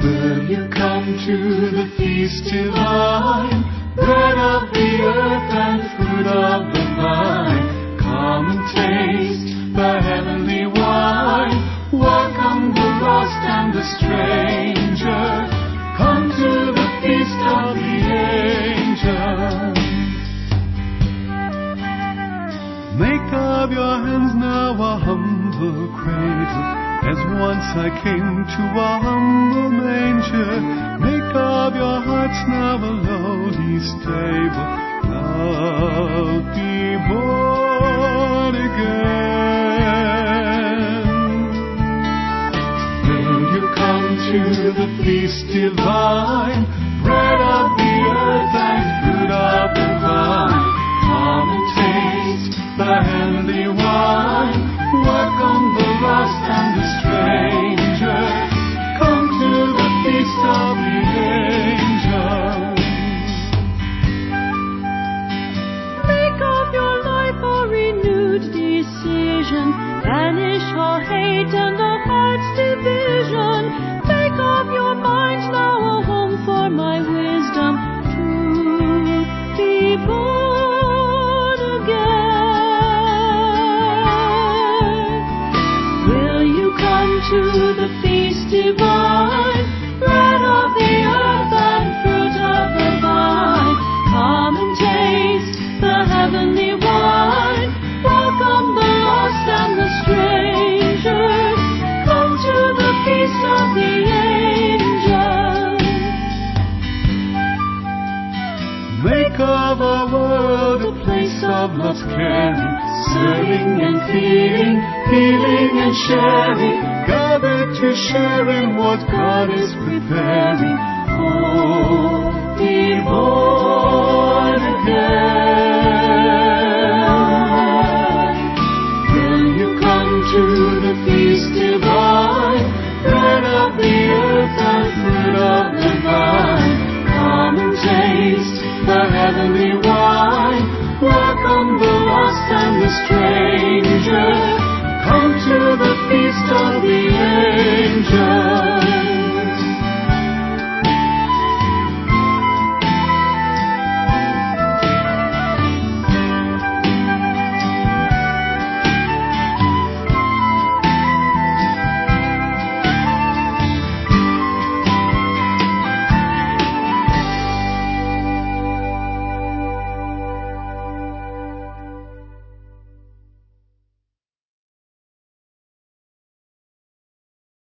Will you come to the feast divine? Bread of the earth and fruit of the vine. Come and taste the heavenly wine. Welcome the lost and the stranger. Come to the feast of the angels. Make of your hands now a humble cradle, as once I came to a humble manger. Make of your hearts now a lowly stable. Now be born again. Will you come to the feast divine? Bread of the earth and fruit of the vine. Come and taste the heavenly wine. Welcome the lost and the stranger. Come to the feast of the angels. Make of your life a renewed decision. Banish all hate and the heart's division. Make of your mind now a home for my wisdom, to be born again. Will you come to the feast divine? Bread of the earth and fruit of the vine. Come and taste the heavenly wine. Welcome the lost and the stranger. Come to the feast of the angels. Make of our world a place of love's caring, Serving and feeding, healing and sharing. gathered to share in what God is Preparing, oh, be born again.